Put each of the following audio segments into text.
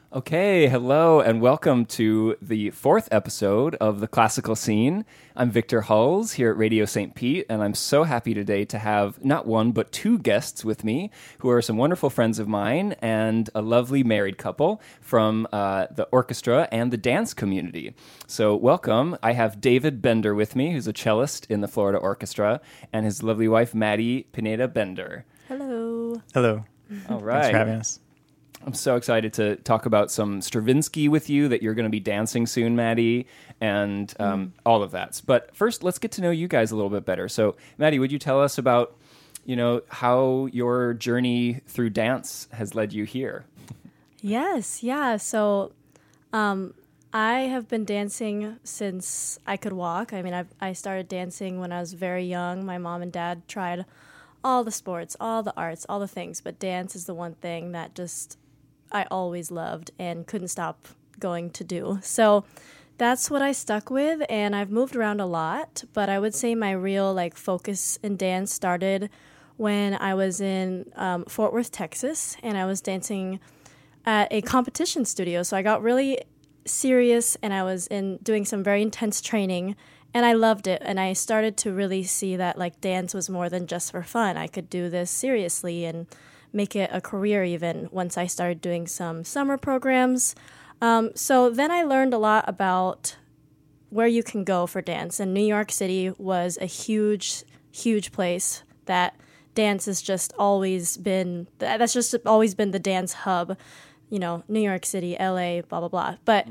Okay, hello and welcome to the fourth episode of The Classical Scene. I'm Victor Hulls here at Radio St. Pete, and I'm so happy today to have not one but two guests with me who are some wonderful friends of mine and a lovely married couple from the orchestra and the dance community. So welcome. I have David Bender with me, who's a cellist in the Florida Orchestra, and his lovely wife, Maddie Pineda Bender. Hello. Hello. All right. Thanks for having us. I'm so excited to talk about some Stravinsky with you that you're going to be dancing soon, Maddie, and all of that. But first, let's get to know you guys a little bit better. So, Maddie, would you tell us about, how your journey through dance has led you here? Yes, yeah. So I have been dancing since I could walk. I mean, I started dancing when I was very young. My mom and dad tried all the sports, all the arts, all the things, but dance is the one thing that just I always loved and couldn't stop going to do. So that's what I stuck with, and I've moved around a lot, but I would say my real focus in dance started when I was in Fort Worth, Texas, and I was dancing at a competition studio. So I got really serious, and I was doing some very intense training, and I loved it, and I started to really see that dance was more than just for fun. I could do this seriously and make it a career even once I started doing some summer programs. So then I learned a lot about where you can go for dance. And New York City was a huge, huge place that dance has just always been, that's just always been the dance hub. New York City, LA, blah, blah, blah. But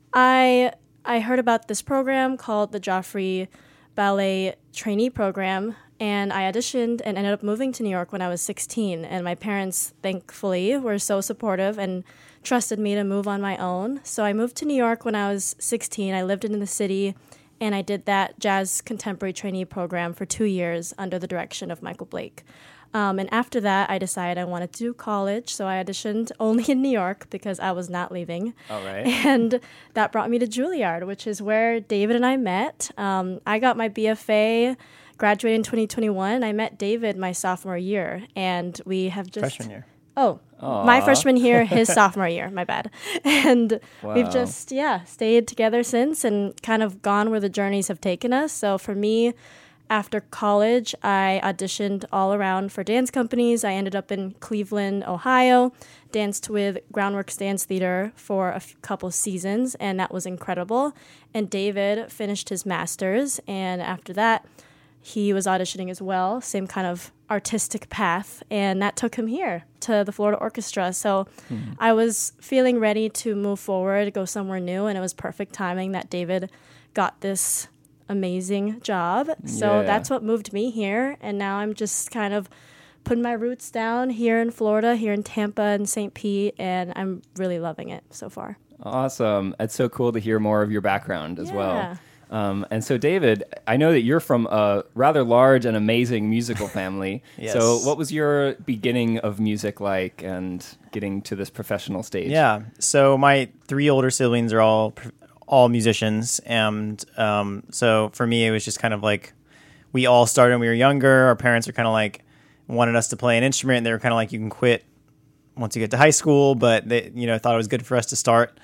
I heard about this program called the Joffrey Ballet Trainee Program, and I auditioned and ended up moving to New York when I was 16. And my parents, thankfully, were so supportive and trusted me to move on my own. So I moved to New York when I was 16. I lived in the city, and I did that jazz contemporary trainee program for 2 years under the direction of Michael Blake. And after that, I decided I wanted to do college, so I auditioned only in New York because I was not leaving. All right. And that brought me to Juilliard, which is where David and I met. I got my BFA, graduated in 2021. I met David my sophomore year, and we have just... Freshman year. Oh, Aww. My freshman year, his sophomore year, my bad. And we've just, stayed together since and kind of gone where the journeys have taken us. So for me, after college, I auditioned all around for dance companies. I ended up in Cleveland, Ohio, danced with Groundworks Dance Theater for a couple seasons, and that was incredible. And David finished his master's, and after that, he was auditioning as well, same kind of artistic path, and that took him here to the Florida Orchestra. So I was feeling ready to move forward, go somewhere new, and it was perfect timing that David got this amazing job. So that's what moved me here, and now I'm just kind of putting my roots down here in Florida, here in Tampa and St. Pete, and I'm really loving it so far. Awesome. It's so cool to hear more of your background as well. And so, David, I know that you're from a rather large and amazing musical family. Yes. So what was your beginning of music like and getting to this professional stage? Yeah. So my three older siblings are all musicians. And so for me, it was just kind of we all started when we were younger. Our parents are kind of wanted us to play an instrument. And they were kind of you can quit once you get to high school. But they, thought it was good for us to start.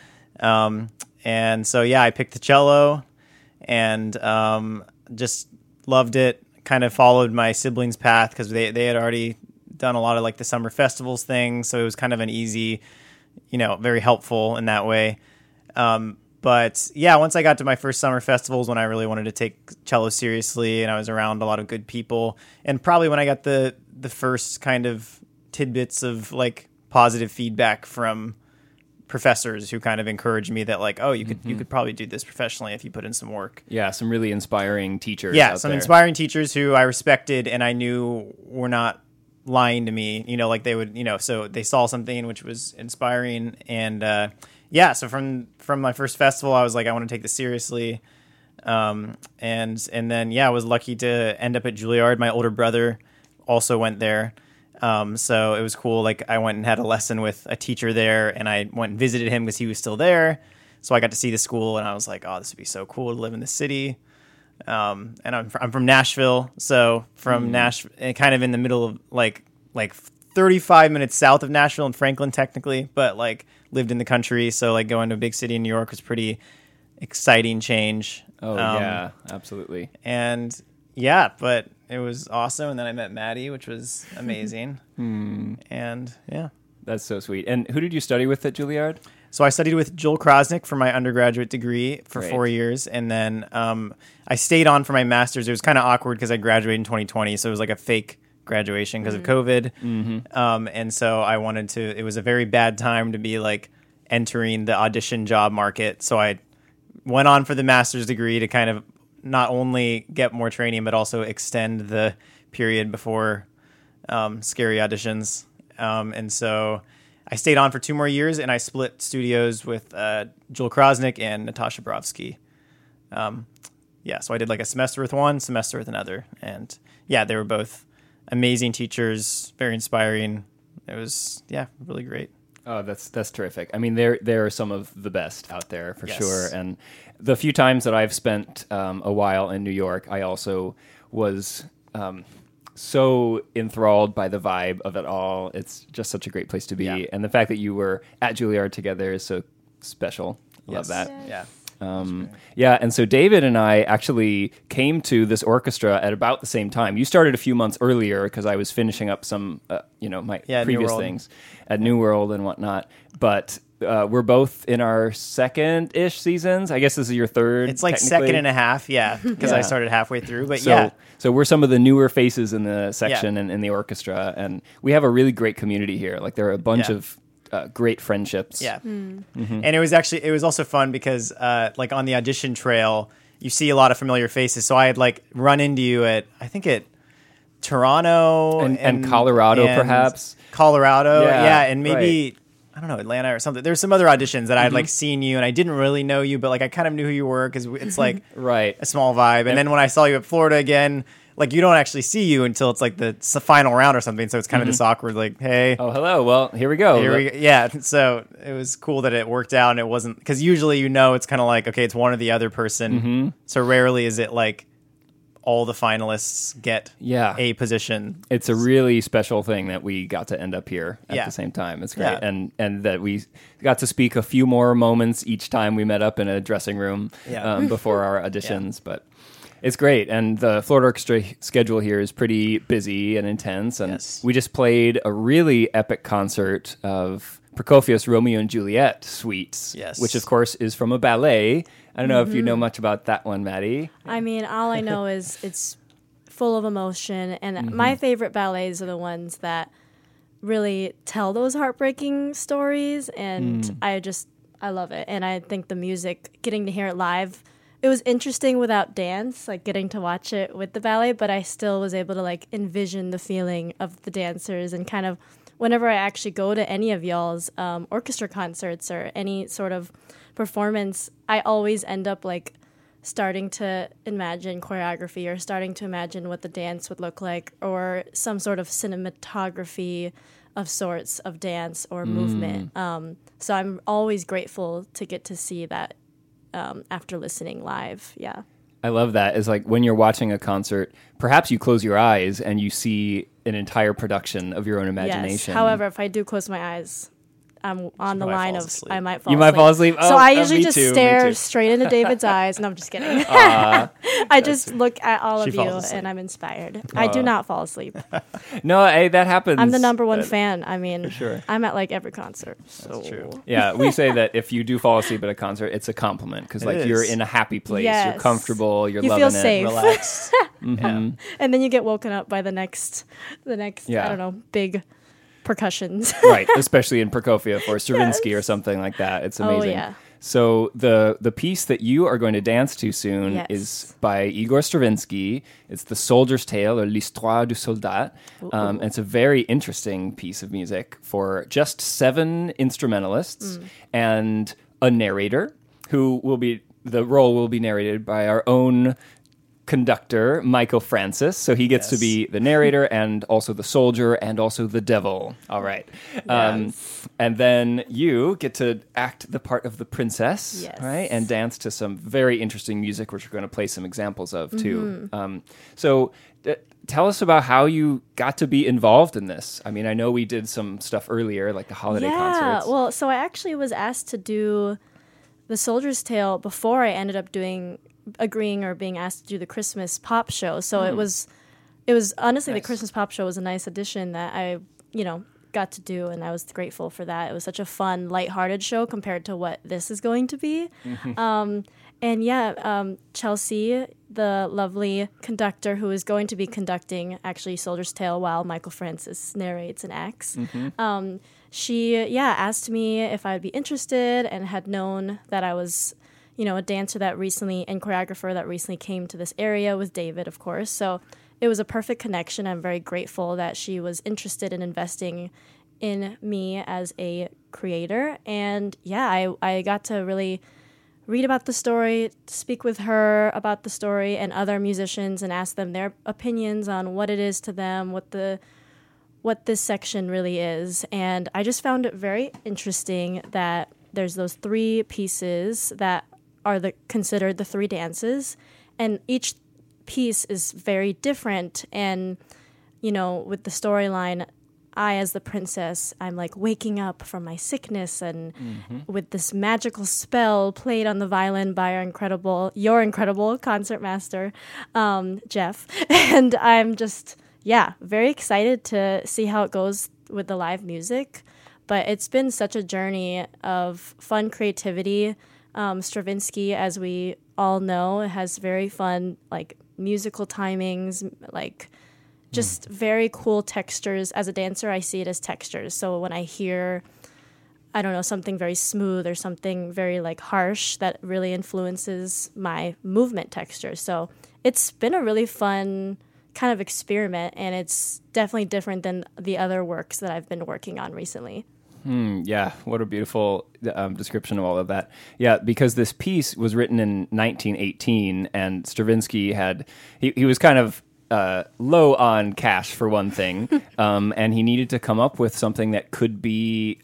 And so, I picked the cello. And just loved it, kind of followed my siblings' path because they had already done a lot of the summer festivals thing. So it was kind of an easy, very helpful in that way. But once I got to my first summer festivals when I really wanted to take cello seriously and I was around a lot of good people, and probably when I got the first kind of tidbits of positive feedback from professors who kind of encouraged me that you could probably do this professionally if you put in some work. Yeah, some really inspiring teachers. Some inspiring teachers who I respected and I knew were not lying to me. They would, so they saw something which was inspiring. And so from my first festival, I was I want to take this seriously. And then I was lucky to end up at Juilliard. My older brother also went there. So it was cool. I went and had a lesson with a teacher there, and I went and visited him because he was still there. So I got to see the school, and I was like, "Oh, this would be so cool to live in the city." And I'm from Nashville, so from Nashville, kind of in the middle of 30 35 minutes south of Nashville in Franklin, technically, but like lived in the country. So like going to a big city in New York was pretty exciting change. Oh, yeah, absolutely. And yeah, but it was awesome. And then I met Maddie, which was amazing. And yeah. That's so sweet. And who did you study with at Juilliard? So I studied with Joel Krosnick for my undergraduate degree for Great. 4 years. And then I stayed on for my master's. It was kind of awkward because I graduated in 2020. So it was like a fake graduation because of COVID. And so I wanted to, it was a very bad time to be like entering the audition job market. So I went on for the master's degree to kind of not only get more training, but also extend the period before scary auditions. And so I stayed on for 2 more years, and I split studios with Joel Krosnick and Natasha Borowski. So I did like a semester with one, semester with another. And yeah, they were both amazing teachers, very inspiring. It was, really great. Oh, that's terrific. I mean, there are some of the best out there for Yes. sure. And the few times that I've spent a while in New York, I also was so enthralled by the vibe of it all. It's just such a great place to be. Yeah. And the fact that you were at Juilliard together is so special. I love that. Yeah. And so David and I actually came to this orchestra at about the same time. You started a few months earlier because I was finishing up some, my New previous World. things at New World and whatnot. But we're both in our second-ish seasons. I guess this is your third. It's like technically. second and a half, because I started halfway through. But So we're some of the newer faces in the section and in the orchestra, and we have a really great community here. Like there are a bunch of great friendships. Yeah. And it was also fun because like on the audition trail, you see a lot of familiar faces. So I had like run into you at Toronto and Colorado, perhaps. Colorado, Yeah, and maybe I don't know, Atlanta or something. There's some other auditions that I'd like seen you, and I didn't really know you, but like I kind of knew who you were because it's like Right. a small vibe. And then when I saw you at Florida again, like you don't actually see you until it's like the final round or something. So it's kind of this awkward, like, hey, Oh, hello. Well, here we go. yeah. So it was cool that it worked out, and it wasn't because usually it's kind of like, okay, it's one or the other person. So rarely is it like all the finalists get a position. It's a really special thing that we got to end up here at the same time. It's great. Yeah. And that we got to speak a few more moments each time we met up in a dressing room before our auditions. But it's great. And the Florida Orchestra schedule here is pretty busy and intense. And we just played a really epic concert of Prokofiev's Romeo and Juliet suites, which of course is from a ballet. I don't know if you know much about that one, Maddie. I mean, all I know is it's full of emotion, and my favorite ballets are the ones that really tell those heartbreaking stories, and I love it. And I think the music, getting to hear it live, it was interesting without dance, like getting to watch it with the ballet, but I still was able to like envision the feeling of the dancers, and kind of whenever I actually go to any of y'all's orchestra concerts or any sort of performance, I always end up like starting to imagine choreography or starting to imagine what the dance would look like, or some sort of cinematography of sorts of dance or movement. So I'm always grateful to get to see that after listening live. Yeah. I love that. It's like when you're watching a concert, perhaps you close your eyes and you see an entire production of your own imagination. Yes. However, if I do close my eyes, I'm on the line of asleep. I might fall You asleep. might fall asleep? So Oh, I usually just me stare too. straight into David's eyes. No, I'm just kidding. I just look at all She of you falls asleep. and I'm inspired. I do not fall asleep. No, that happens. I'm the number one fan. I mean, sure. I'm at like every concert. So. true. Yeah, we say that if you do fall asleep at a concert, it's a compliment because like is. you're in a happy place, you're Yes. comfortable, you're You loving feel it. safe. Relaxed. And then you get woken up by the next Yeah. I don't know, big percussions. Right, especially in Prokofiev or Stravinsky or something like that. It's amazing. yeah. So the piece that you are going to dance to soon Yes. is by Igor Stravinsky. It's The Soldier's Tale, or L'Histoire du Soldat. It's a very interesting piece of music for just 7 instrumentalists and a narrator the role will be narrated by our own conductor, Michael Francis. So he gets to Yes. be the narrator and also the soldier and also the devil. All right. And then you get to act the part of the princess, Yes. right? And dance to some very interesting music, which we're going to play some examples of too. So tell us about how you got to be involved in this. I mean, I know we did some stuff earlier, like the holiday concerts. Well, so I actually was asked to do The Soldier's Tale before I ended up agreeing or being asked to do the Christmas pop show. So it was honestly Nice. the Christmas pop show was a nice addition that I, got to do, and I was grateful for that. It was such a fun, lighthearted show compared to what this is going to be. Chelsea, the lovely conductor who is going to be conducting actually Soldier's Tale while Michael Francis narrates and acts, she asked me if I'd be interested and had known that I was, a dancer that recently and choreographer that recently came to this area with David, of course. So it was a perfect connection. I'm very grateful that she was interested in investing in me as a creator. And I got to really read about the story, speak with her about the story and other musicians and ask them their opinions on what it is to them, what this section really is. And I just found it very interesting that there's those three pieces that are considered the three dances, and each piece is very different. And with the storyline, I as the princess, I'm like waking up from my sickness and with this magical spell played on the violin by your incredible concertmaster, Jeff. And I'm just very excited to see how it goes with the live music. But it's been such a journey of fun creativity. Stravinsky, as we all know, has very fun musical timings, just very cool textures. As a dancer, I see it as textures. So when I hear, I don't know, something very smooth or something very harsh, that really influences my movement texture. So it's been a really fun kind of experiment, and it's definitely different than the other works that I've been working on recently. Yeah, what a beautiful description of all of that. Yeah, because this piece was written in 1918, and Stravinsky he was kind of low on cash for one thing, and he needed to come up with something that could be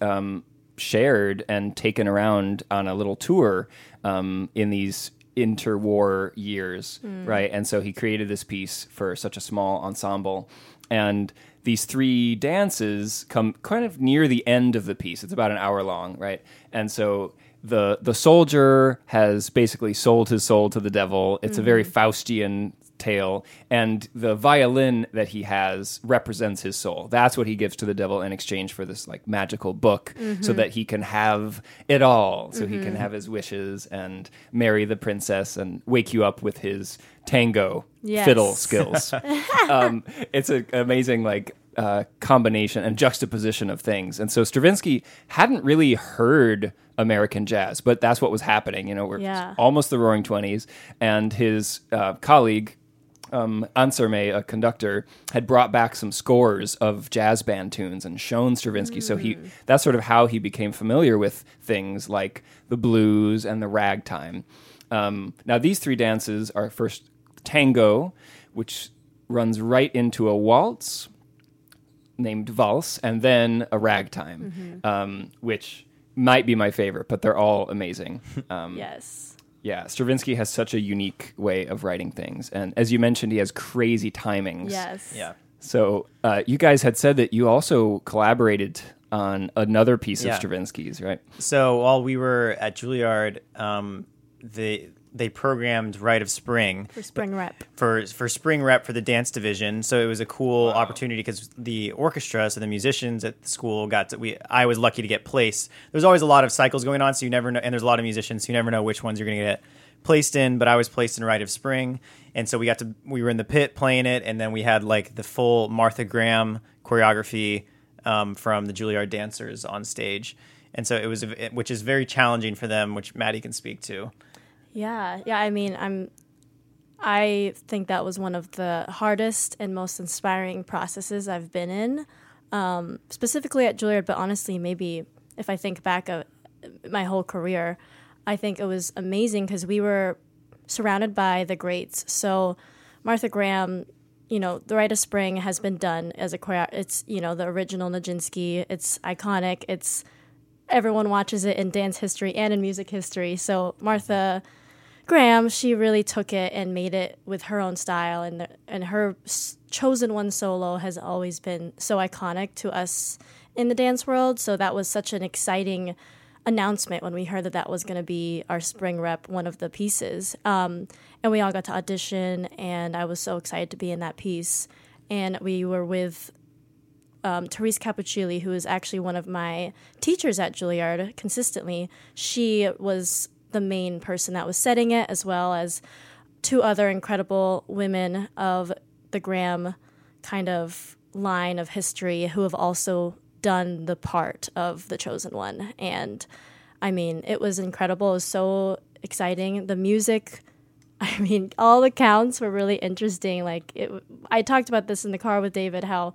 shared and taken around on a little tour in these interwar years, right? And so he created this piece for such a small ensemble, and these three dances come kind of near the end of the piece. It's about an hour long, right? And so the soldier has basically sold his soul to the devil. It's a very Faustian tale, and the violin that he has represents his soul. That's what he gives to the devil in exchange for this magical book, so that he can have it all, so he can have his wishes and marry the princess and wake you up with his tango fiddle skills. It's an amazing combination and juxtaposition of things. And so Stravinsky hadn't really heard American jazz, but that's what was happening. We're almost the Roaring 20s, and his colleague Anserme, a conductor, had brought back some scores of jazz band tunes and shown Stravinsky. So that's sort of how he became familiar with things like the blues and the ragtime. Now these three dances are first tango, which runs right into a waltz named valse, and then a ragtime, which might be my favorite, but they're all amazing. Yes. Yeah, Stravinsky has such a unique way of writing things. And as you mentioned, he has crazy timings. Yes. Yeah. So you guys had said that you also collaborated on another piece of Stravinsky's, right? So while we were at Juilliard, they programmed Rite of Spring For spring rep. for spring rep for the dance division. So it was a cool opportunity because the orchestra, so the musicians at the school I was lucky to get placed. There's always a lot of cycles going on, so you never know, and there's a lot of musicians, so you never know which ones you're going to get placed in, but I was placed in Rite of Spring. And so we were in the pit playing it, and then we had the full Martha Graham choreography from the Juilliard dancers on stage. And so which is very challenging for them, which Maddie can speak to. Yeah. I mean, I think that was one of the hardest and most inspiring processes I've been in, specifically at Juilliard, but honestly, maybe if I think back of my whole career, I think it was amazing because we were surrounded by the greats. So Martha Graham, the Rite of Spring has been done as a choreo. It's, the original Nijinsky. It's iconic. Everyone watches it in dance history and in music history. So Martha Graham, she really took it and made it with her own style, and her Chosen One solo has always been so iconic to us in the dance world. So that was such an exciting announcement when we heard that was going to be our spring rep, one of the pieces. And we all got to audition, and I was so excited to be in that piece. And we were with Therese Cappuccilli, who is actually one of my teachers at Juilliard consistently. She was the main person that was setting it, as well as two other incredible women of the Graham kind of line of history who have also done the part of the Chosen One. And I mean, it was incredible. It was so exciting. The music, I mean, all the counts were really interesting. I talked about this in the car with David, how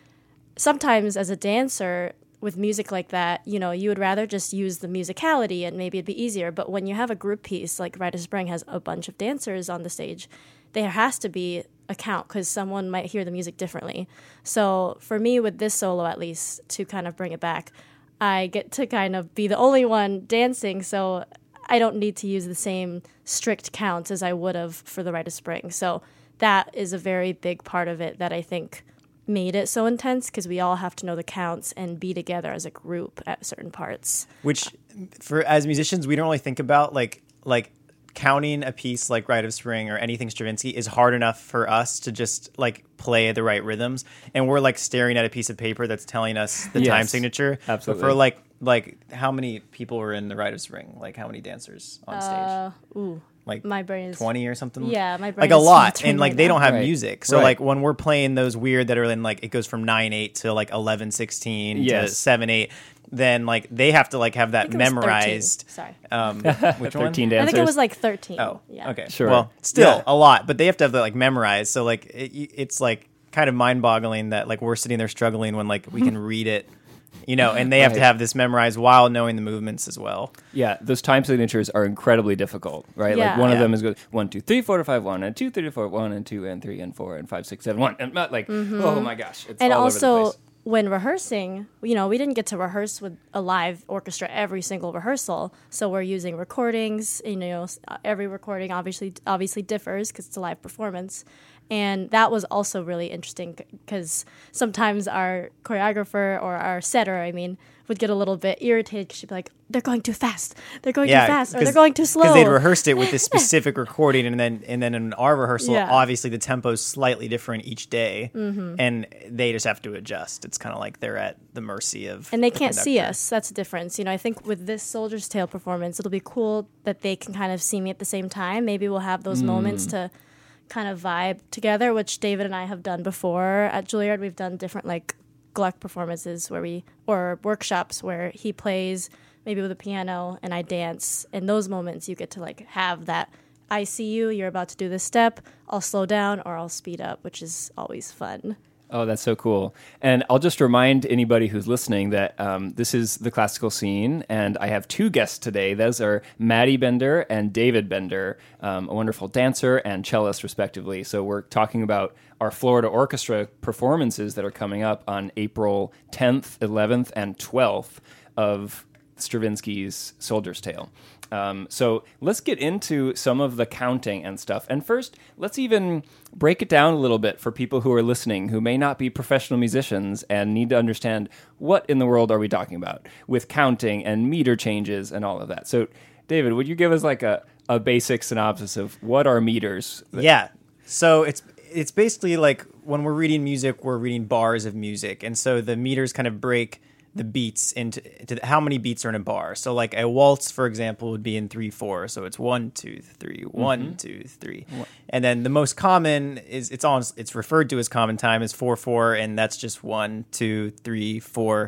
sometimes as a dancer with music like that, you would rather just use the musicality and maybe it'd be easier. But when you have a group piece, like Rite of Spring has a bunch of dancers on the stage, there has to be a count because someone might hear the music differently. So for me, with this solo at least, to kind of bring it back, I get to kind of be the only one dancing, so I don't need to use the same strict counts as I would have for the Rite of Spring. So that is a very big part of it that I think made it so intense, because we all have to know the counts and be together as a group at certain parts. Which, as musicians, we don't really think about like counting a piece like Rite of Spring or anything Stravinsky is hard enough for us to just like play the right rhythms, and we're like staring at a piece of paper that's telling us the time signature. Absolutely. But for like how many people were in the Rite of Spring? Like how many dancers on stage? Like my brain is 20 or something. Yeah, my brain like a is lot, filtering and like right they now. don't have Right. music. So Right. like when we're playing those weird that are in like it goes from 9/8 to like 11/16 to Yes. 7/8, then like they have to like have that I think it was 13. memorized. Sorry. Which one? 13 I dancers. think it was like 13. Oh, yeah. okay. Sure. Well, still Yeah. a lot, but they have to have that like memorized. So like it's like kind of mind-boggling that like we're sitting there struggling when like we can read it, and they have to Right. have this memorized while knowing the movements as well. Yeah, those time signatures are incredibly difficult, right? Yeah. Like one of Yeah. them is 1, 2, 3, 4 to 5, 1 and 2, 3 to 4, 1 and 2 and 3 and 4 and 5, 6, 7, 1, and not like oh my gosh, it's And all also, over the place. when rehearsing, we didn't get to rehearse with a live orchestra every single rehearsal. So we're using recordings. Every recording obviously differs because it's a live performance. And that was also really interesting because sometimes our choreographer or our setter, would get a little bit irritated because she'd be like, they're going too fast. They're going too fast. Or they're going too slow. Because they'd rehearsed it with this specific recording, and then in our rehearsal, Yeah. obviously the tempo's slightly different each day, and they just have to adjust. It's kind of like they're at the mercy of And they the can't see conductor. us. That's the difference. I think with this Soldier's Tale performance, it'll be cool that they can kind of see me at the same time. Maybe we'll have those moments to kind of vibe together, which David and I have done before at Juilliard. We've done different like Gluck performances or workshops where he plays maybe with a piano and I dance. In those moments, you get to like have that. I see you. You're about to do this step. I'll slow down or I'll speed up, which is always fun. Oh, that's so cool. And I'll just remind anybody who's listening that this is the classical scene, and I have two guests today. Those are Maddie Bender and David Bender, a wonderful dancer and cellist, respectively. So we're talking about our Florida Orchestra performances that are coming up on April 10th, 11th, and 12th of Stravinsky's Soldier's Tale. So let's get into some of the counting and stuff. And first, let's even break it down a little bit for people who are listening who may not be professional musicians and need to understand what in the world are we talking about with counting and meter changes and all of that. So, David, would you give us like a basic synopsis of what are meters? Yeah. So it's basically like when we're reading music, we're reading bars of music, and so the meters kind of break the beats into how many beats are in a bar. So like a waltz, for example, would be in 3/4. So it's 1, 2, 3, 1, 2, 3. And then the most common is it's referred to as common time is 4/4, and that's just 1, 2, 3, 4.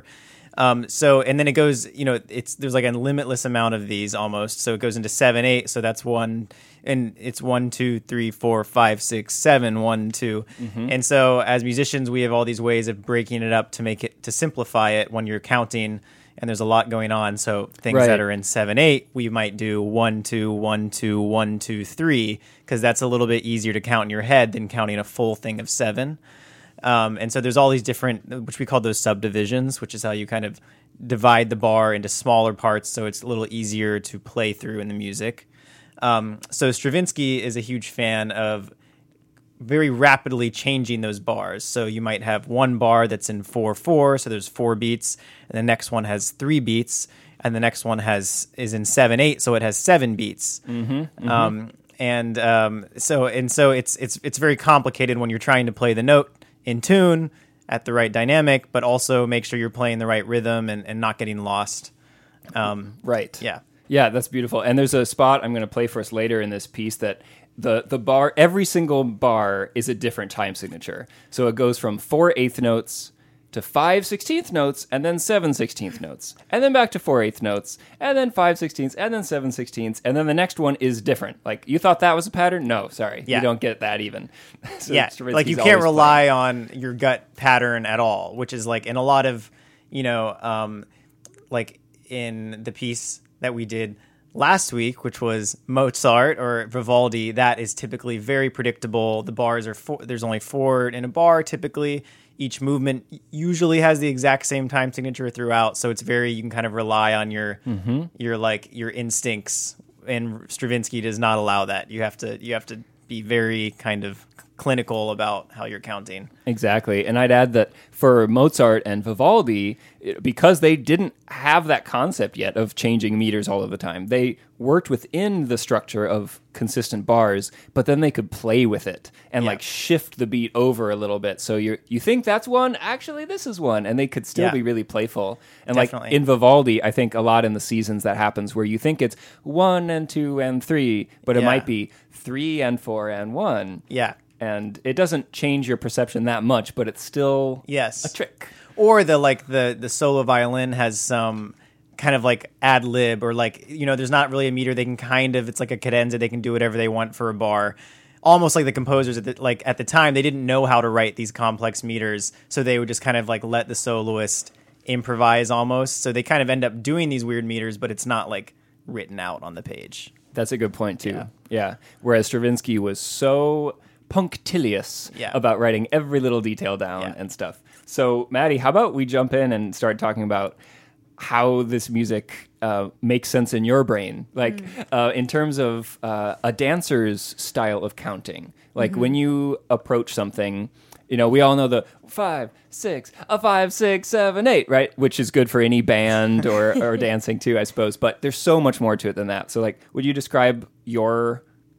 So and then it goes, there's like a limitless amount of these almost. So it goes into 7/8. So that's 1, and it's 1, 2, 3, 4, 5, 6, 7, 1, 2. And so as musicians, we have all these ways of breaking it up to simplify it when you're counting. and there's a lot going on. So things Right. that are in 7/8, we might do 1 2 1 2 1 2 3 because that's a little bit easier to count in your head than counting a full thing of 7. And so there's all these different, which we call those subdivisions, which is how you kind of divide the bar into smaller parts so it's a little easier to play through in the music. So Stravinsky is a huge fan of very rapidly changing those bars. So you might have one bar that's in 4/4, so there's 4 beats, and the next one has 3 beats, and the next one is in 7/8, so it has 7 beats. So it's very complicated when you're trying to play the note in tune at the right dynamic, but also make sure you're playing the right rhythm and not getting lost. Right. Yeah. Yeah, that's beautiful. And there's a spot I'm going to play for us later in this piece that the bar, every single bar is a different time signature. So it goes from 4/8 notes to 5/16 notes, and then 7/16 notes, and then back to 4/8 notes, and then 5/16, and then 7/16, and then the next one is different. Like, you thought that was a pattern? No, sorry. Yeah. You don't get that even. So Yeah, Stravinsky's like you can't always rely on your gut pattern at all, which is like in a lot of, like in the piece that we did last week, which was Mozart or Vivaldi, that is typically very predictable. The bars are there's only 4 in a bar typically. Each movement usually has the exact same time signature throughout, so it's you can kind of rely on your instincts. And Stravinsky does not allow that. You have to be very kind of clinical about how you're counting. Exactly. And I'd add that for Mozart and Vivaldi, because they didn't have that concept yet of changing meters all of the time, they worked within the structure of consistent bars, but then they could play with it and like shift the beat over a little bit. So you think that's one, actually this is one, and they could still be really playful. And Definitely. like in Vivaldi, I think a lot in the seasons that happens where you think it's 1 and 2 and 3, but it might be 3 and 4 and 1. Yeah. And it doesn't change your perception that much, but it's still Yes. a trick. Or the solo violin has some kind of like ad lib, or like, there's not really a meter. They can it's like a cadenza. They can do whatever they want for a bar. Almost like the composers at the time, they didn't know how to write these complex meters. So they would just kind of like let the soloist improvise almost. So they kind of end up doing these weird meters, but it's not like written out on the page. That's a good point too. Yeah. Whereas Stravinsky was so punctilious about writing every little detail down and stuff. So, Maddie, how about we jump in and start talking about how this music makes sense in your brain? Like, in terms of a dancer's style of counting. Like, when you approach something, we all know the 5, 6, a 5, 6, 7, 8, right? Which is good for any band or dancing too, I suppose. But there's so much more to it than that. So, like, would you describe your...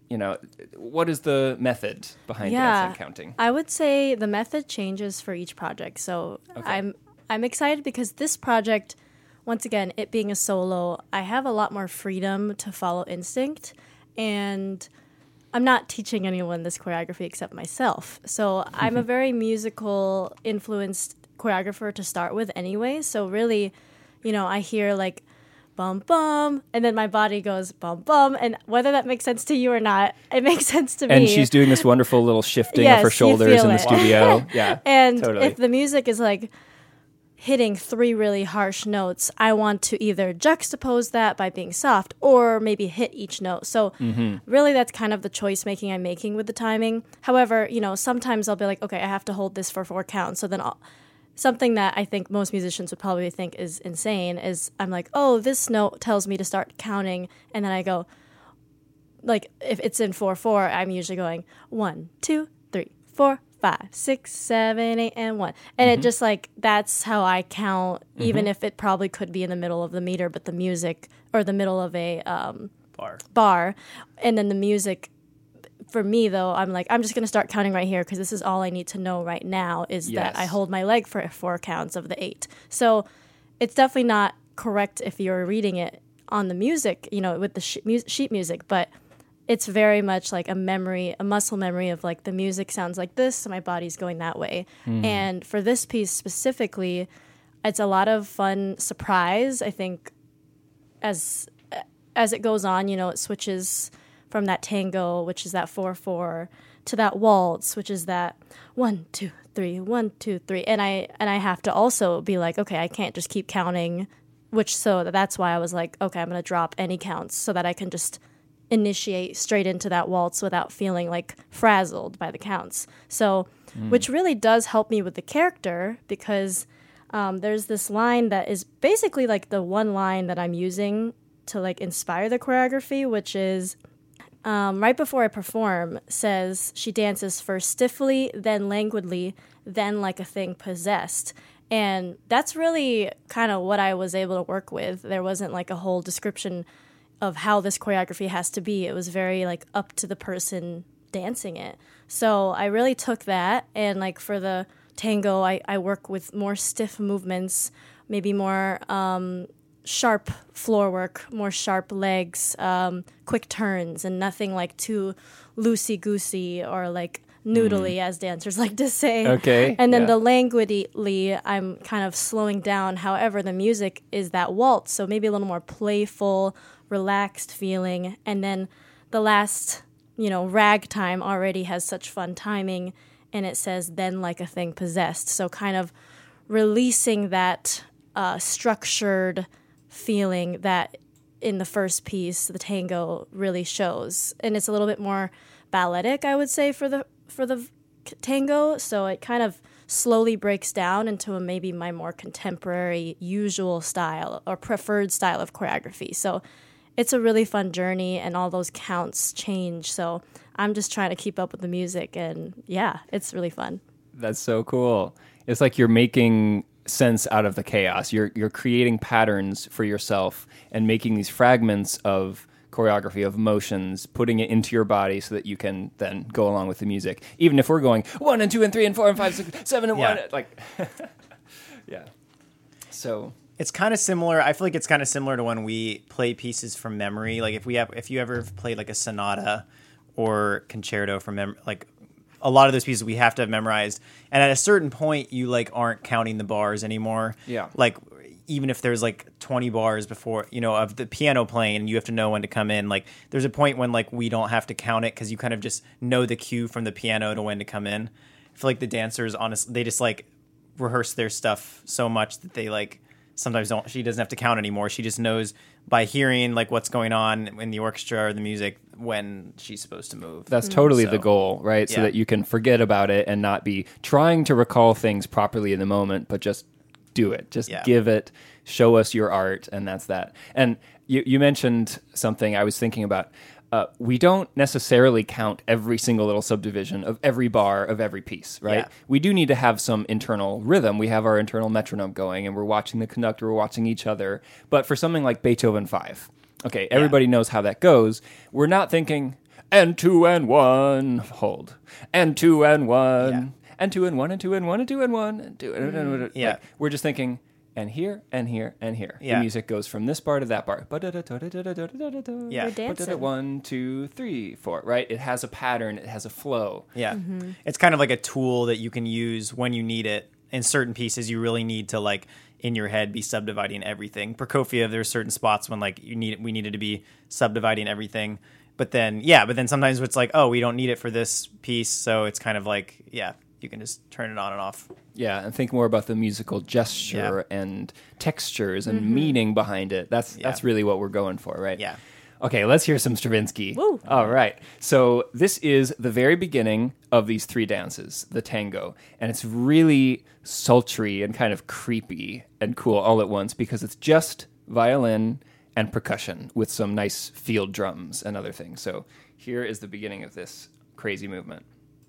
what is the method behind dancing counting? I would say the method changes for each project. So I'm excited because this project, once again, it being a solo, I have a lot more freedom to follow instinct, and I'm not teaching anyone this choreography except myself. So I'm a very musical influenced choreographer to start with anyway. So really, I hear like bum bum, and then my body goes bum bum, and whether that makes sense to you or not, it makes sense to me. And she's doing this wonderful little shifting Yes, of her you shoulders feel in the it. studio. Yeah, And totally. if the music is like hitting 3 really harsh notes, I want to either juxtapose that by being soft or maybe hit each note. So really that's kind of the choice making I'm making with the timing. However, sometimes I'll be like, okay, I have to hold this for 4 counts. So then something that I think most musicians would probably think is insane is I'm like, oh, this note tells me to start counting. And then I go, like, if it's in 4/4, I'm usually going 1, 2, 3, 4, 5, 6, 7, 8, and 1. And it just like, that's how I count, even if it probably could be in the middle of the meter, but the music, or the middle of a bar. And then the music, for me though, I'm like, I'm just going to start counting right here because this is all I need to know right now is that I hold my leg for 4 counts of the 8. So it's definitely not correct if you're reading it on the music, with the sheet music, but it's very much like a muscle memory of like the music sounds like this, so my body's going that way. And for this piece specifically, it's a lot of fun surprise. I think as it goes on, it switches from that tango, which is that 4/4, to that waltz, which is that 1, 2, 3, 1, 2, 3. And I have to also be like, okay, I can't just keep counting That's why I was like, okay, I'm going to drop any counts so that I can just initiate straight into that waltz without feeling like frazzled by the counts. So, which really does help me with the character, because there's this line that is basically like the one line that I'm using to like inspire the choreography, which is right before I perform, says she dances first stiffly, then languidly, then like a thing possessed. And that's really kind of what I was able to work with. There wasn't like a whole description of how this choreography has to be. It was very like up to the person dancing it. So I really took that, and like for the tango, I work with more stiff movements, maybe more sharp floor work, more sharp legs, quick turns, and nothing like too loosey-goosey or like noodly, as dancers like to say. Okay. And then yeah. the languidly, I'm kind of slowing down. However, the music is that waltz, so maybe a little more playful, relaxed feeling. And then the last, ragtime already has such fun timing, and it says, then like a thing possessed. So kind of releasing that structured feeling that in the first piece, the tango really shows. And it's a little bit more balletic, I would say, for the tango. So it kind of slowly breaks down into maybe my more contemporary, usual style or preferred style of choreography. So it's a really fun journey, and all those counts change. So I'm just trying to keep up with the music, and yeah, it's really fun. That's so cool. It's like you're making sense out of the chaos. You're creating patterns for yourself and making these fragments of choreography, of motions, putting it into your body so that you can then go along with the music. Even if we're going 1 and 2 and 3 and 4 and 5, 6, 7 and 1, like, yeah. So it's kind of similar. I feel like it's kind of similar to when we play pieces from memory. Like if you ever played like a sonata or concerto from memory, like a lot of those pieces we have to have memorized. And at a certain point, you like aren't counting the bars anymore. Yeah. Like even if there's like 20 bars before, of the piano playing, and you have to know when to come in. Like there's a point when like we don't have to count it because you kind of just know the cue from the piano to when to come in. I feel like the dancers, honestly, they just like rehearse their stuff so much that they like sometimes don't. She doesn't have to count anymore. She just knows by hearing like what's going on in the orchestra or the music when she's supposed to move. that's totally the goal, right? So Yeah. that you can forget about it and not be trying to recall things properly in the moment, but just do it. Just give it, show us your art, and that's that. And you mentioned something I was thinking about. We don't necessarily count every single little subdivision of every bar of every piece, right? Yeah. We do need to have some internal rhythm. We have our internal metronome going, and we're watching the conductor, we're watching each other. But for something like Beethoven 5, okay, everybody knows how that goes. We're not thinking, and 2 and 1, hold, and 2 and 1, and 2 and 1, and 2 and 1, and 2 and 1, and 2 and 1. Yeah. Like, we're just thinking, and here, and here, and here. Yeah. The music goes from this bar to that bar. Yeah. We're dancing. 1, 2, 3, 4, right? It has a pattern. It has a flow. Yeah. It's kind of like a tool that you can use when you need it. In certain pieces, you really need to like in your head be subdividing everything. Prokofiev, there's certain spots when like we needed to be subdividing everything. But then sometimes it's like, oh, we don't need it for this piece. So it's kind of like, you can just turn it on and off. Yeah, and think more about the musical gesture and textures and meaning behind it. That's really what we're going for, right? Yeah. Okay, let's hear some Stravinsky. Woo. All right. So this is the very beginning of these 3 dances, the tango. And it's really sultry and kind of creepy and cool all at once because it's just violin and percussion with some nice field drums and other things. So here is the beginning of this crazy movement.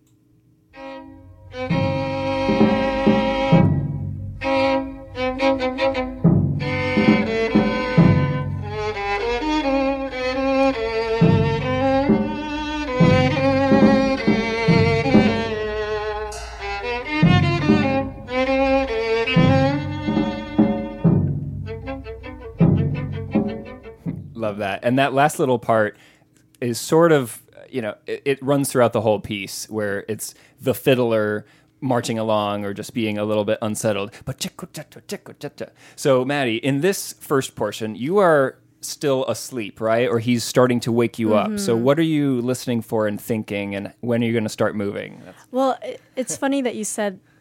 Love that. And that last little part is sort of, it runs throughout the whole piece where it's the fiddler marching along or just being a little bit unsettled. So, Maddie, in this first portion, you are still asleep, right? Or he's starting to wake you up. So what are you listening for and thinking, and when are you going to start moving? Well, it's funny that you said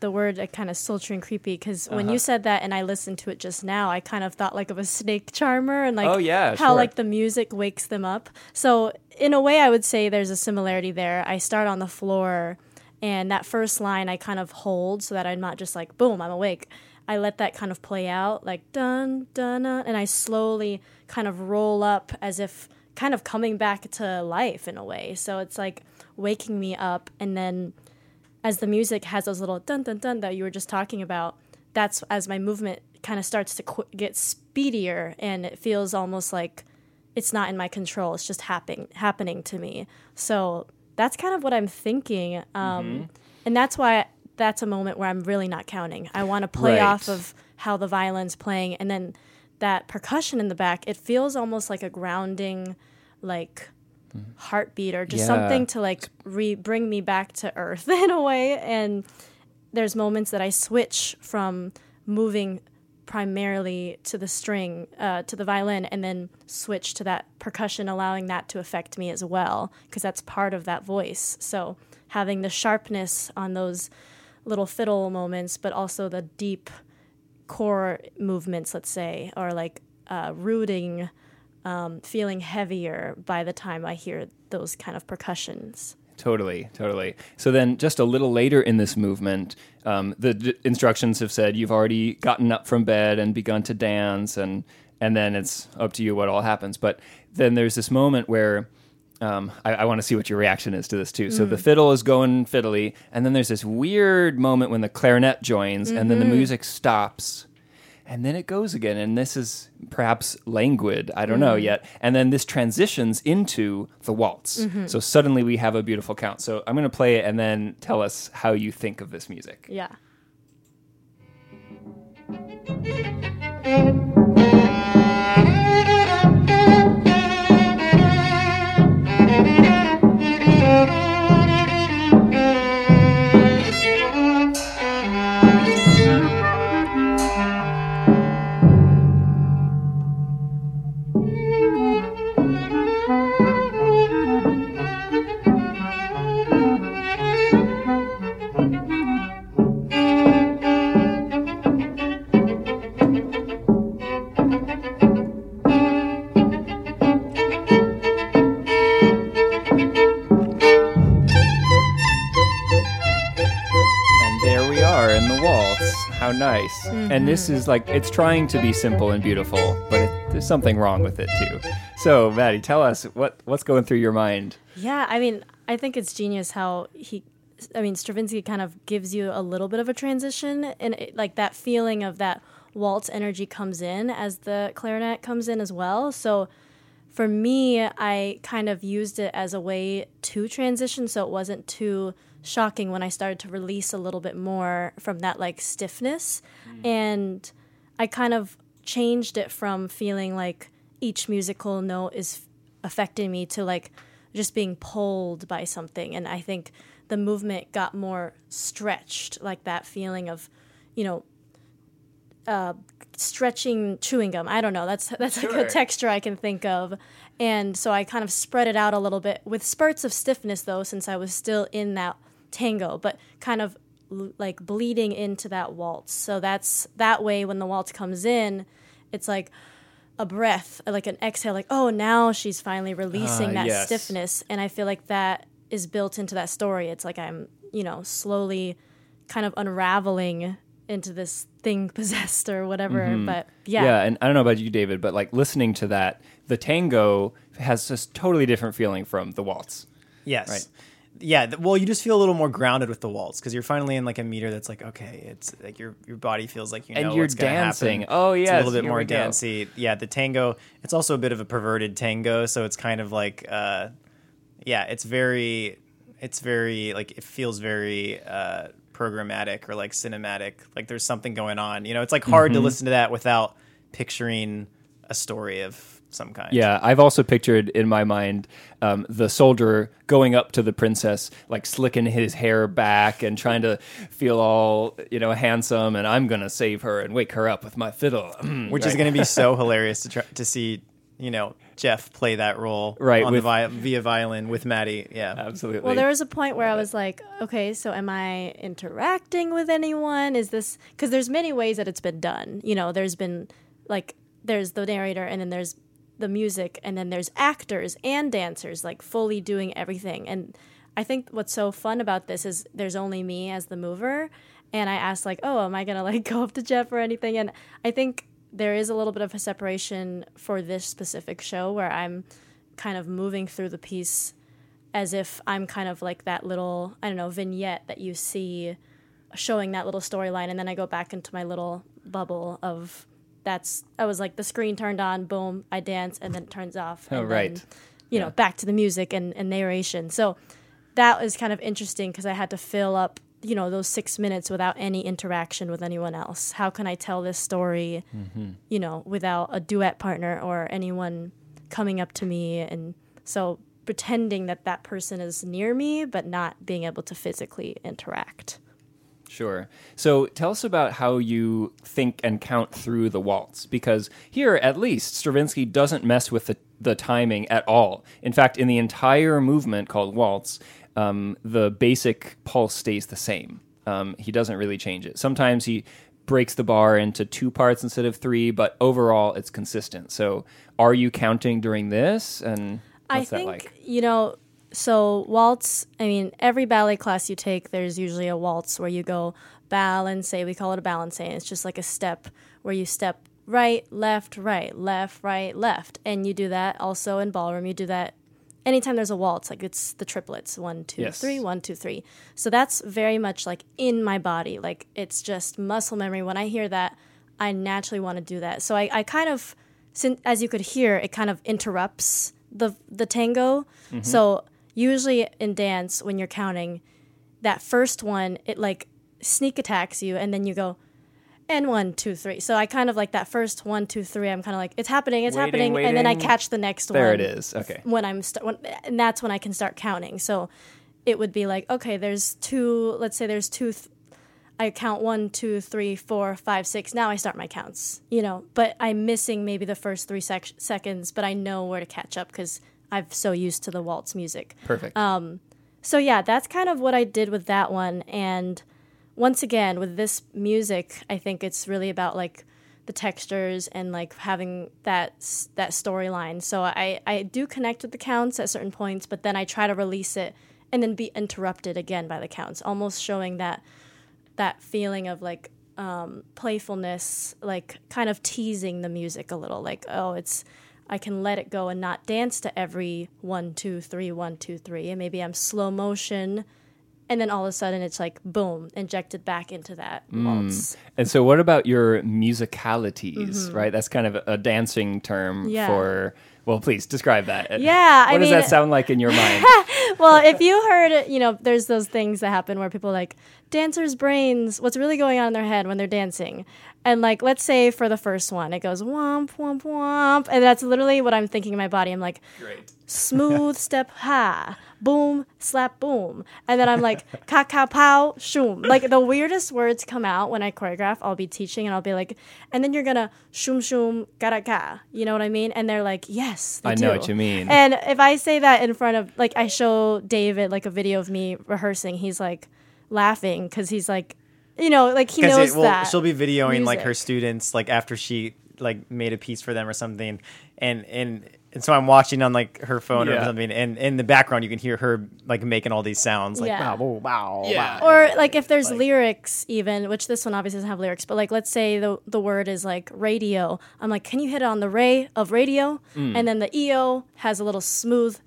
the word kind of sultry and creepy, because when you said that and I listened to it just now, I kind of thought like of a snake charmer and like Oh, yeah, how sure. like the music wakes them up. So in a way, I would say there's a similarity there. I start on the floor, and that first line I kind of hold so that I'm not just like, boom, I'm awake. I let that kind of play out, like dun, dun, dun, and I slowly kind of roll up as if kind of coming back to life in a way. So it's like waking me up, and then as the music has those little dun, dun, dun that you were just talking about, that's as my movement kind of starts to get speedier, and it feels almost like it's not in my control. It's just happening to me. So that's kind of what I'm thinking. And that's why that's a moment where I'm really not counting. I want to play Right. off of how the violin's playing, and then that percussion in the back, it feels almost like a grounding, like heartbeat or just Yeah. something to like bring me back to earth in a way. And there's moments that I switch from moving primarily to the string, to the violin, and then switch to that percussion, allowing that to affect me as well, because that's part of that voice. So having the sharpness on those little fiddle moments, but also the deep core movements, let's say, or like rooting, feeling heavier by the time I hear those kind of percussions. Totally. So then just a little later in this movement, the instructions have said you've already gotten up from bed and begun to dance, and then it's up to you what all happens. But then there's this moment where I want to see what your reaction is to this too. So the fiddle is going fiddly, and then there's this weird moment when the clarinet joins, and then the music stops. And then it goes again, and this is perhaps languid, I don't know yet. And then this transitions into the waltz. So suddenly we have a beautiful count. So I'm going to play it and then tell us how you think of this music. Yeah. And there we are in the waltz. How nice. And this is like, it's trying to be simple and beautiful, but there's something wrong with it too. So, Maddie, tell us what's going through your mind. Yeah, I mean, I think it's genius how Stravinsky kind of gives you a little bit of a transition, and like that feeling of that waltz energy comes in as the clarinet comes in as well. So for me, I kind of used it as a way to transition, so it wasn't too shocking when I started to release a little bit more from that like stiffness. And I kind of changed it from feeling like each musical note is affecting me to like just being pulled by something. And I think the movement got more stretched, like that feeling of, stretching chewing gum. I don't know. That's like a texture I can think of. And so I kind of spread it out a little bit with spurts of stiffness, though, since I was still in that tango, but kind of like bleeding into that waltz. So that's that way when the waltz comes in, it's like a breath, like an exhale, like, oh, now she's finally releasing that yes. stiffness. And I feel like that is built into that story. It's like I'm, slowly kind of unraveling into this thing possessed or whatever. But Yeah, and I don't know about you, David, but like listening to that, the tango has this totally different feeling from the waltz. Yes. Right. Yeah. Well, you just feel a little more grounded with the waltz because you're finally in like a meter that's like, okay, it's like your body feels like And you're what's gonna dancing. happen. Oh, It's a yes, little bit here more we go. dancey. Yeah, the tango. It's also a bit of a perverted tango, so it's kind of like, it's very like it feels very programmatic or like cinematic. Like there's something going on. It's like hard to listen to that without picturing a story of some kind. Yeah, I've also pictured in my mind the soldier going up to the princess, like slicking his hair back and trying to feel all, handsome, and I'm going to save her and wake her up with my fiddle. Which is going to be so hilarious to see, Jeff play that role Right, on with- via violin with Maddie. Yeah. Absolutely. Well, there was a point where I was like, okay, so am I interacting with anyone? Is this because there's many ways that it's been done. You know, there's been like there's the narrator, and then there's the music, and then there's actors and dancers like fully doing everything. And I think what's so fun about this is there's only me as the mover. And I asked like, oh, am I gonna like go up to Jeff or anything? And I think there is a little bit of a separation for this specific show where I'm kind of moving through the piece as if I'm kind of like that little, I don't know, vignette that you see showing that little storyline. And then I go back into my little bubble of I was like the screen turned on, boom, I dance, and then it turns off. Oh, and right. Then, you know, back to the music and narration. So that was kind of interesting because I had to fill up, you know, those 6 minutes without any interaction with anyone else. How can I tell this story, you know, without a duet partner or anyone coming up to me? And so pretending that that person is near me, but not being able to physically interact. Sure. So tell us about how you think and count through the waltz, because here, at least, Stravinsky doesn't mess with the timing at all. In fact, in the entire movement called waltz, the basic pulse stays the same. He doesn't really change it. Sometimes he breaks the bar into 2 parts instead of 3, but overall it's consistent. So are you counting during this? And what's I think, that like? you know, so waltz, I mean, every ballet class you take, there's usually a waltz where you go balance, we call it a balance. It's just like a step where you step right, left, right, left. And you do that also in ballroom. You do that anytime there's a waltz, like it's the triplets, 1, 2, Yes. 3, 1, 2, 3. So that's very much like in my body. Like it's just muscle memory. When I hear that, I naturally want to do that. So I kind of, as you could hear, it kind of interrupts the tango. Mm-hmm. So usually in dance, when you're counting, that first one, it like sneak attacks you, and then you go, and 1, 2, 3. So I kind of like that first 1, 2, 3. I'm kind of like, it's happening, Waiting, and then I waiting. catch the next one. There it is. Okay. And that's when I can start counting. So it would be like, okay, there's 2. Let's say there's 2. I count 1, 2, 3, 4, 5, 6. Now I start my counts. You know, but I'm missing maybe the first 3 seconds, but I know where to catch up because I'm so used to the waltz music. Perfect. So yeah, that's kind of what I did with that one. And once again, with this music, I think it's really about like the textures and like having that storyline. So I do connect with the counts at certain points, but then I try to release it and then be interrupted again by the counts, almost showing that feeling of like playfulness, like kind of teasing the music a little, like, oh, I can let it go and not dance to every 1, 2, 3, 1, 2, 3. And maybe I'm slow motion, and then all of a sudden it's like, boom, injected back into that waltz. And so what about your musicalities, right? That's kind of a dancing term Yeah. for, well, please describe that. Yeah, What does that sound like in your mind? Well, if you heard, you know, there's those things that happen where people are like, dancers' brains, what's really going on in their head when they're dancing? And like, let's say for the first one, it goes womp, womp, womp. And that's literally what I'm thinking in my body. I'm like, Great. smooth step ha, boom, slap, boom. And then I'm like, ka ka pow, shoom. Like the weirdest words come out when I choreograph. I'll be teaching and I'll be like, and then you're gonna shoom shoom gara ka. You know what I mean? And they're like, yes, they I do. know what you mean. And if I say that in front of, like, I show David like a video of me rehearsing, he's like laughing because he's like, you know, like he knows that. She'll be videoing like music. her students like after she like made a piece for them or something, and so I'm watching on like her phone or Yeah. something, and in the background you can hear her like making all these sounds like Yeah. wow, wow, Yeah. wow. Or like if there's lyrics even, which this one obviously doesn't have lyrics, but like let's say the word is like radio. I'm like, can you hit it on the ray of radio? And then the EO has a little smooth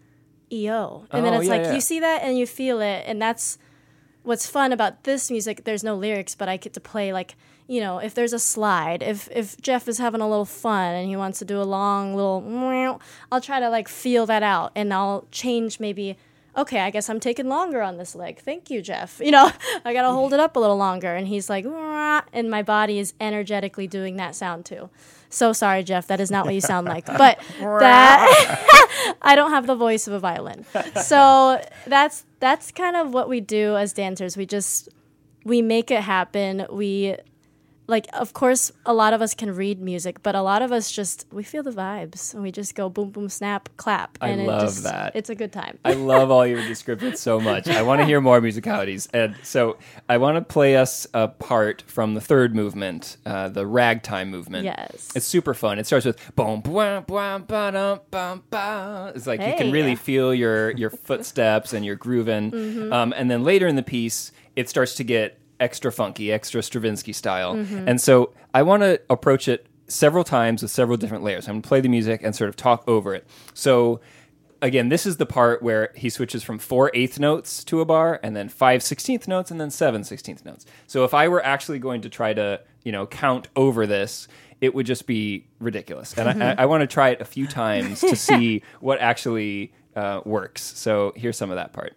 EO. And then Oh, it's yeah, like yeah. you see that and you feel it, and that's what's fun about this music. There's no lyrics, but I get to play like, you know, if there's a slide, if Jeff is having a little fun and he wants to do a long little meow, I'll try to like feel that out, and I'll change maybe, okay, I guess I'm taking longer on this leg. Thank you, Jeff. You know, I got to hold it up a little longer. And he's like, "Wah," and my body is energetically doing that sound too. So sorry, Jeff, that is not what you sound like. But that, I don't have the voice of a violin. So that's kind of what we do as dancers. We make it happen. We like, of course, a lot of us can read music, but a lot of us we feel the vibes and we just go boom, boom, snap, clap. I And love that. It's a good time. I love all your descriptions so much. I want to hear more musicalities. And so I want to play us a part from the third movement, the ragtime movement. Yes. It's super fun. It starts with boom, boom, boom, ba bum, ba. It's like you can Hey. really feel your footsteps and your grooving. And then later in the piece, it starts to get extra funky, extra Stravinsky style. And so I want to approach it several times with several different layers. I'm going to play the music and sort of talk over it. So again, this is the part where he switches from 4/8 notes to a bar and then 5/16 notes and then 7/16 notes. So if I were actually going to try to, count over this, it would just be ridiculous. And I want to try it a few times to see what actually works. So here's some of that part.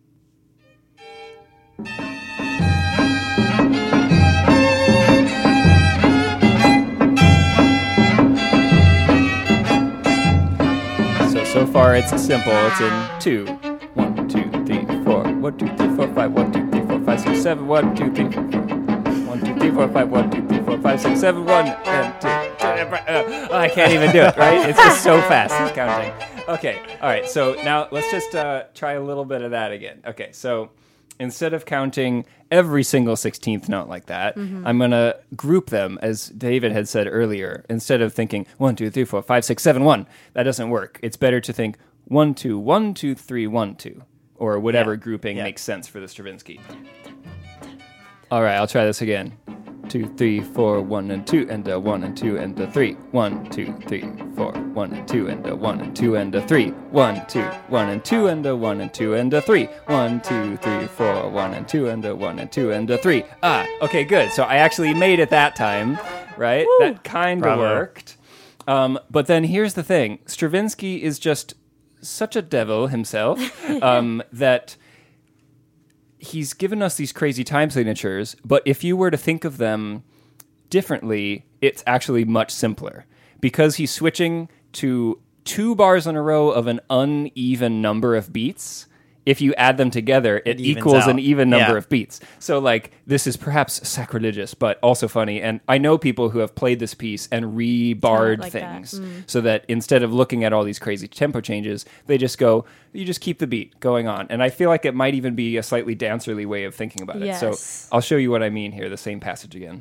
So far it's simple. It's in 2. 1, 2, 3, 4. 1, 2, 3, 4, 5. 1, 2, 3, 4, 5, 6, 7. 1, 2, 3, 4, 5. 1, 2, 3, 4, 5. 1, 2, 3, 4, 5, 6, 7. 1, and 2. I can't even do it, right? It's just so fast, it's counting. Okay, all right. So now let's just try a little bit of that again. Okay, so instead of counting every single 16th note like that, I'm going to group them, as David had said earlier. Instead of thinking 1, 2, 3, 4, 5, 6, 7, 1, that doesn't work. It's better to think 1, 2, 1, 2, 3, 1, 2, or whatever grouping makes sense for the Stravinsky. All right, I'll try this again. 2, 3, 4, 1 and 2 and a 1 and 2 and a 3. 1, 2, 3, 4, 1 and 2 and a 1 and 2 and a 3. 1, 2, 1 and 2 and a 1 and 2 and a 3. 1, 2, 3, 4, 1 and 2 and a 1 and 2 and a 3. Okay, good. So I actually made it that time, right? Woo. That kind of worked. But then here's the thing. Stravinsky is just such a devil himself that he's given us these crazy time signatures, but if you were to think of them differently, it's actually much simpler. Because he's switching to 2 bars in a row of an uneven number of beats, if you add them together, it equals an even number of beats. So, this is perhaps sacrilegious, but also funny. And I know people who have played this piece and re-barred things so that instead of looking at all these crazy tempo changes, they just go, you just keep the beat going on. And I feel like it might even be a slightly dancerly way of thinking about it. So I'll show you what I mean here, the same passage again.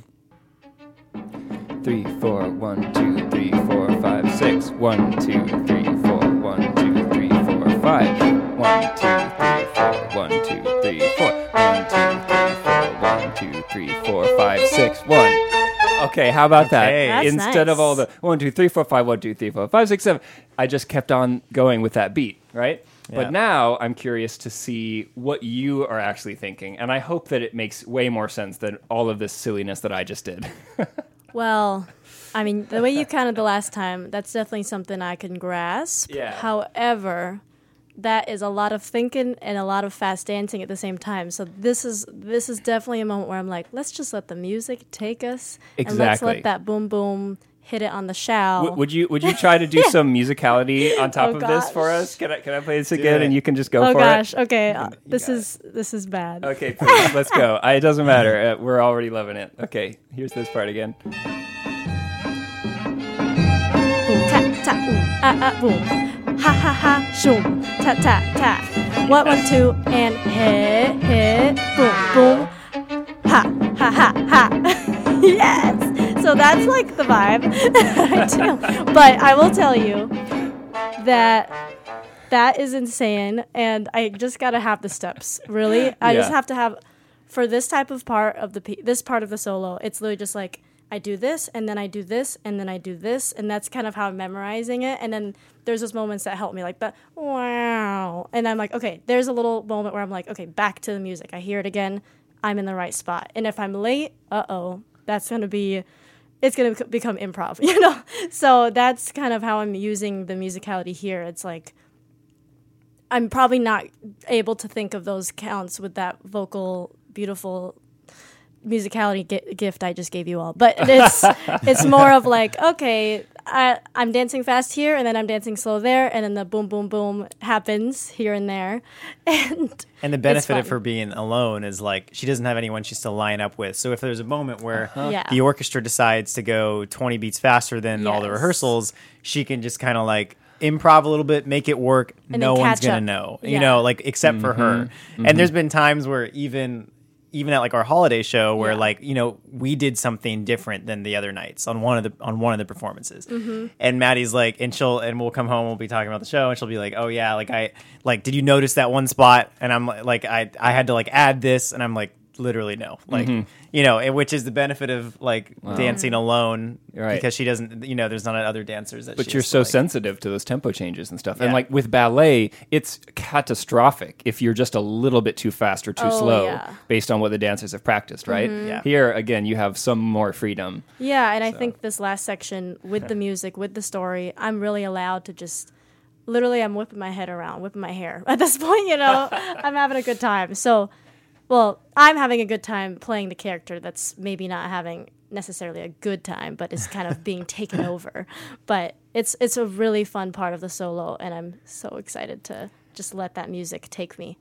3, 4, 1, 2, 3, 4, 5, 6. 1, 2, 3, 4, 1, 2, 3, 4, 5. 1, 2, 3, 4, 1, 2, 3, 4. 1, 2, 3, 4, 1, 2, 3, 4, 5, 6, 1. Okay, how about that? That's Instead of nice. all the 1, 2, 3, 4, 5, 1, 2, 3, 4, 5, 6, 7, I just kept on going with that beat, right? Yeah. But now I'm curious to see what you are actually thinking, and I hope that it makes way more sense than all of this silliness that I just did. Well, I mean, the way you counted the last time, that's definitely something I can grasp. Yeah. However, that is a lot of thinking and a lot of fast dancing at the same time. So this is definitely a moment where I'm like, let's just let the music take us, and let's Exactly. let that boom boom hit it on the show. Would you try to do some musicality on top of this for gosh. us? Can I play this again it. and you can just go Oh for gosh. it? Okay. got This is bad. Okay, please, let's go. It doesn't matter. We're already loving it. Okay, here's this part again. Boom ta ta boom. Ha ha ha shoom ta ta ta. 1 1 2 and hit boom boom. Ha ha ha ha. Yes. So that's like the vibe I do. But I will tell you that is insane, and I just gotta have the steps. Really, I just Yeah. have to have for this type of part of this part of the solo. It's literally just like I do this, and then I do this, and then I do this, and that's kind of how I'm memorizing it. And then there's those moments that help me, like the wow, and I'm like, okay, there's a little moment where I'm like, okay, back to the music. I hear it again. I'm in the right spot. And if I'm late, that's gonna be. It's going to become improv, So that's kind of how I'm using the musicality here. It's like I'm probably not able to think of those counts with that vocal, beautiful musicality gift I just gave you all. But it's more of like, okay, I'm dancing fast here, and then I'm dancing slow there, and then the boom, boom, boom happens here and there. And the benefit of her being alone is like she doesn't have anyone she's to line up with. So if there's a moment where the orchestra decides to go 20 beats faster than all the rehearsals, she can just kind of like improv a little bit, make it work. And no one's going to know. you know, like except for her. And there's been times where even at like our holiday show where like, you know, we did something different than the other nights on one of the performances. And Maddie's like, and we'll come home, we'll be talking about the show, and she'll be like, oh yeah, like did you notice that one spot? And I'm like, I had to like add this, and I'm like, literally no, like you know, which is the benefit of like dancing alone, because she doesn't, you know, there's not other dancers that. But you're so sensitive to those tempo changes and stuff, and like with ballet, it's catastrophic if you're just a little bit too fast or too slow based on what the dancers have practiced, right? Here again, you have some more freedom. Yeah, and I think this last section with the music, with the story, I'm really allowed to just. Literally, I'm whipping my head around, whipping my hair. At this point, you know, I'm having a good time. So. Well, I'm having a good time playing the character that's maybe not having necessarily a good time, but is kind of being taken over. But it's a really fun part of the solo, and I'm so excited to just let that music take me.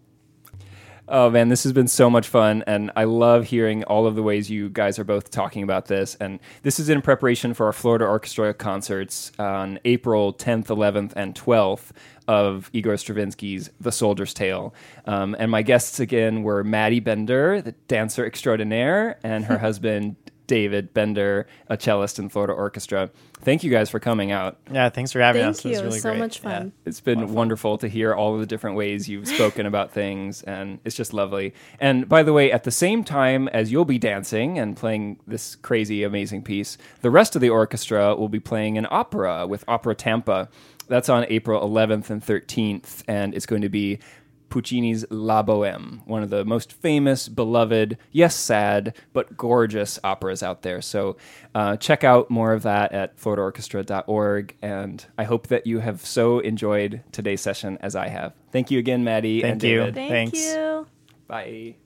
Oh man, this has been so much fun, and I love hearing all of the ways you guys are both talking about this. And this is in preparation for our Florida Orchestra concerts on April 10th, 11th, and 12th of Igor Stravinsky's The Soldier's Tale. And my guests again were Maddie Bender, the dancer extraordinaire, and her husband David Bender, a cellist in Florida Orchestra. Thank you guys for coming out. Yeah, thanks for having us. Thank you. It was really so great. much fun. Yeah. It's been wonderful to hear all of the different ways you've spoken about things, and it's just lovely. And by the way, at the same time as you'll be dancing and playing this crazy, amazing piece, the rest of the orchestra will be playing an opera with Opera Tampa. That's on April 11th and 13th, and it's going to be Puccini's La Bohème, one of the most famous, beloved, yes, sad, but gorgeous operas out there. So check out more of that at floridaorchestra.org, and I hope that you have so enjoyed today's session as I have. Thank you again, Maddie and David. Thank you. Bye.